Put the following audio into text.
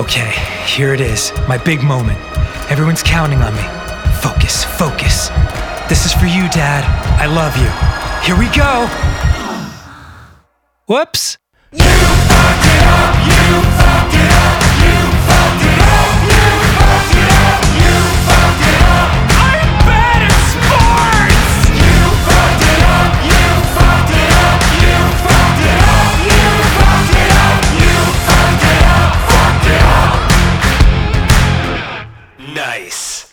Okay, here it is, my big moment. Everyone's counting on me. Focus, focus. This is for you, Dad. I love you. Here we go! Whoops! You fucked it up, you fucked it up, you fucked it up, you fucked it up, you fucked it up. I'm bad at sports! You fucked it up, you fucked it up, you fucked it up, you fucked it up, you fucked it up, fucked it up. Nice.